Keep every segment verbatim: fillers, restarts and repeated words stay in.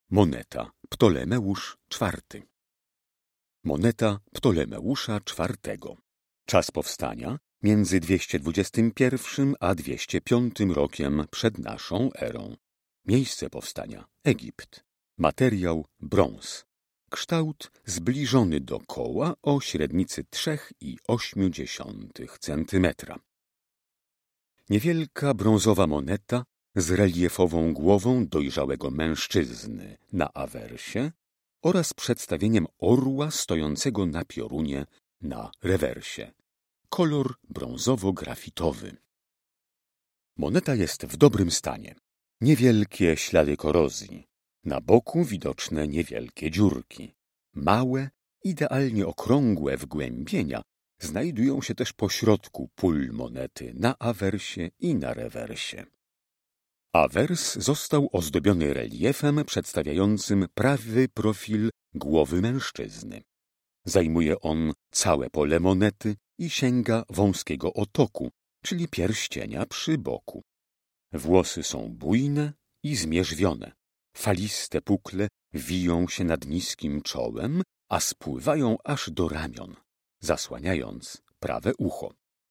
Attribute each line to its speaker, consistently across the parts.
Speaker 1: Moneta Ptolemeusz czwarty. Moneta Ptolemeusza czwartego. Czas powstania między dwieście dwudziestym pierwszym a dwieście piątym rokiem przed naszą erą. Miejsce powstania Egipt. Materiał brąz. Kształt zbliżony do koła o średnicy trzy i osiem dziesiątych centymetra. Niewielka brązowa moneta z reliefową głową dojrzałego mężczyzny na awersie oraz przedstawieniem orła stojącego na piorunie na rewersie. Kolor brązowo-grafitowy. Moneta jest w dobrym stanie. Niewielkie ślady korozji. Na boku widoczne niewielkie dziurki. Małe, idealnie okrągłe wgłębienia znajdują się też pośrodku pól monety na awersie i na rewersie. Awers został ozdobiony reliefem przedstawiającym prawy profil głowy mężczyzny. Zajmuje on całe pole monety i sięga wąskiego otoku, czyli pierścienia przy boku. Włosy są bujne i zmierzwione. Faliste pukle wiją się nad niskim czołem, a spływają aż do ramion, zasłaniając prawe ucho.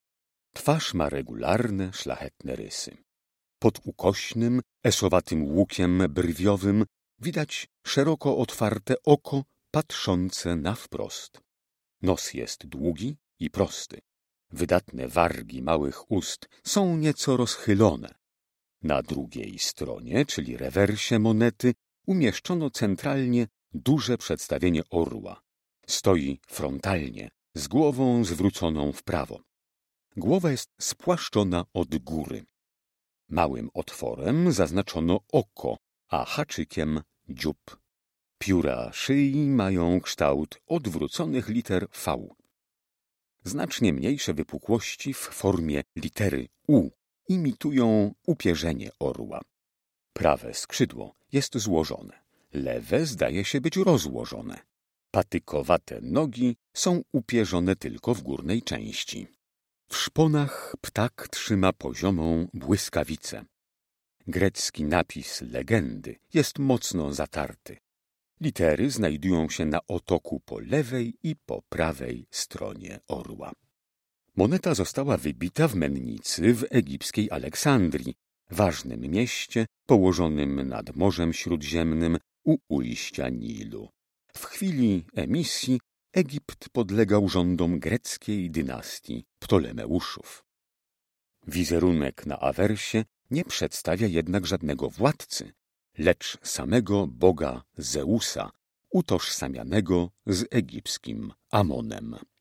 Speaker 1: Twarz ma regularne, szlachetne rysy. Pod ukośnym, esowatym łukiem brwiowym widać szeroko otwarte oko patrzące na wprost. Nos jest długi i prosty. Wydatne wargi małych ust są nieco rozchylone. Na drugiej stronie, czyli rewersie monety, umieszczono centralnie duże przedstawienie orła. Stoi frontalnie, z głową zwróconą w prawo. Głowa jest spłaszczona od góry. Małym otworem zaznaczono oko, a haczykiem dziób. Pióra szyi mają kształt odwróconych liter V. Znacznie mniejsze wypukłości w formie litery U imitują upierzenie orła. Prawe skrzydło jest złożone, lewe zdaje się być rozłożone. Patykowate nogi są upierzone tylko w górnej części. W szponach ptak trzyma poziomą błyskawicę. Grecki napis legendy jest mocno zatarty. Litery znajdują się na otoku po lewej i po prawej stronie orła. Moneta została wybita w mennicy w egipskiej Aleksandrii, ważnym mieście położonym nad Morzem Śródziemnym u ujścia Nilu. W chwili emisji Egipt podlegał rządom greckiej dynastii Ptolemeuszów. Wizerunek na awersie nie przedstawia jednak żadnego władcy, lecz samego boga Zeusa, utożsamianego z egipskim Amonem.